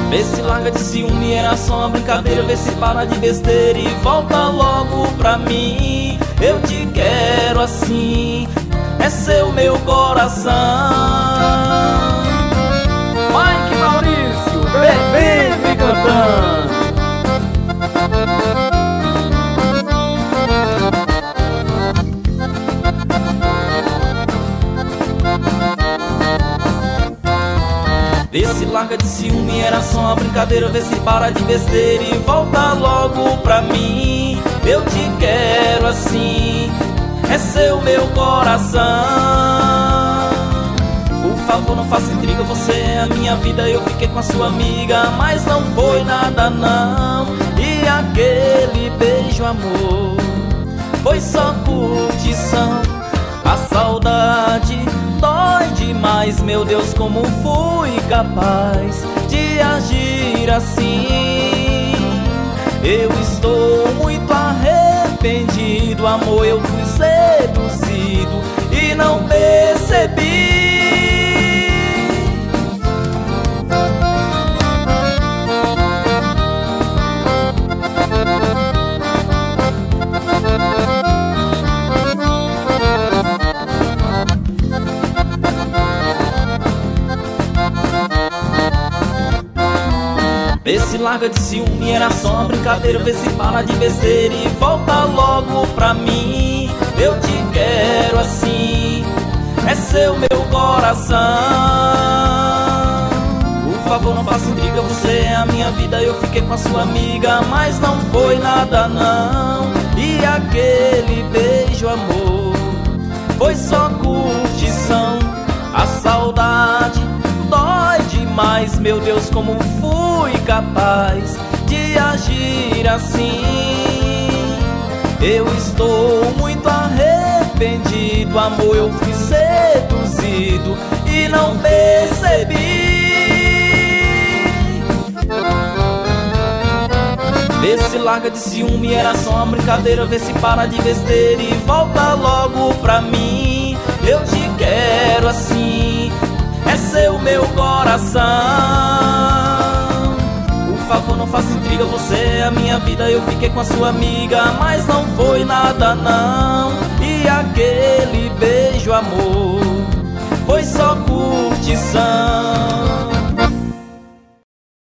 Vê se larga de ciúme, era só uma brincadeira. Vê se para de besteira e volta logo pra mim. Eu te quero assim, é seu meu coração. Mike Maurício, bebendo e cantando. Vê se larga de ciúme, era só uma brincadeira. Vê se para de besteira e volta logo pra mim. Eu te quero assim, é seu meu coração. Por favor, não faça intriga, você é a minha vida. Eu fiquei com a sua amiga, mas não foi nada não. E aquele beijo, amor, foi só curtição. A saudade dói demais, meu Deus, como fui capaz de agir assim? Eu estou muito arrependido, amor, eu fui seduzido e não percebi. Vê se larga de ciúme, era só uma brincadeira. Vê se para de besteira e volta logo pra mim. Eu te quero assim, é seu meu coração. Por favor, não faça intriga, você é a minha vida. Eu fiquei com a sua amiga, mas não foi nada não. E aquele beijo, amor, foi só curtição. A saudade dói demais, meu Deus, como fui capaz de agir assim? Eu estou muito arrependido, amor, eu fui seduzido e não percebi. Vê se larga de ciúme, era só uma brincadeira. Vê se para de besteira e volta logo pra mim. Eu te quero assim, é seu meu coração. Por favor, não faça intriga, você é a minha vida. Eu fiquei com a sua amiga, mas não foi nada não. E aquele beijo, amor, foi só curtição.